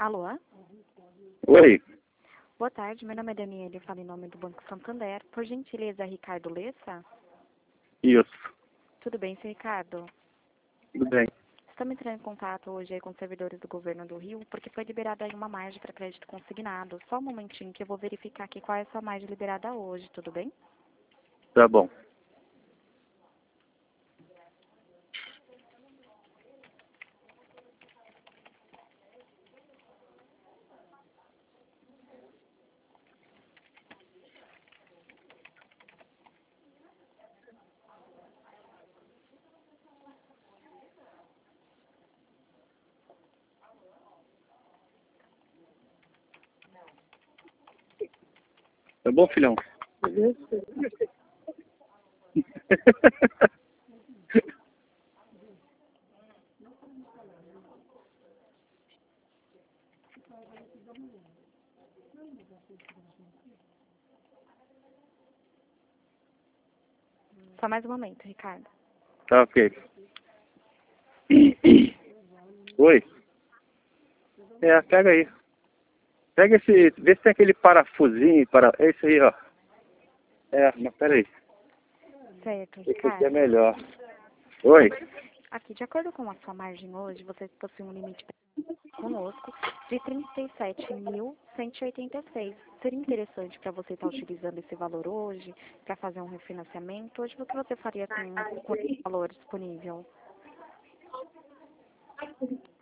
Alô? Oi, Boa tarde, meu nome é Daniela, eu falo em nome do Banco Santander. Por gentileza, Ricardo Lessa? isso, Tudo bem, seu Ricardo? tudo bem. Estamos entrando em contato hoje aí com os servidores do governo do Rio, porque foi liberada aí uma margem para crédito consignado. Só um momentinho que eu vou verificar aqui qual é a sua margem liberada hoje, tudo bem? Tá bom. Tá bom, filhão? Só mais um momento, Ricardo. Tá ok. Oi. Pega aí. Pega esse, vê se tem aquele parafusinho, é esse aí, ó. Mas peraí. Certo, Esse aqui é Ricardo. melhor. Oi. Aqui, de acordo com a sua margem hoje, você possui um limite conosco de 37.186. Seria interessante para você estar utilizando esse valor hoje para fazer um refinanciamento? Hoje, o que você faria com esse valor disponível?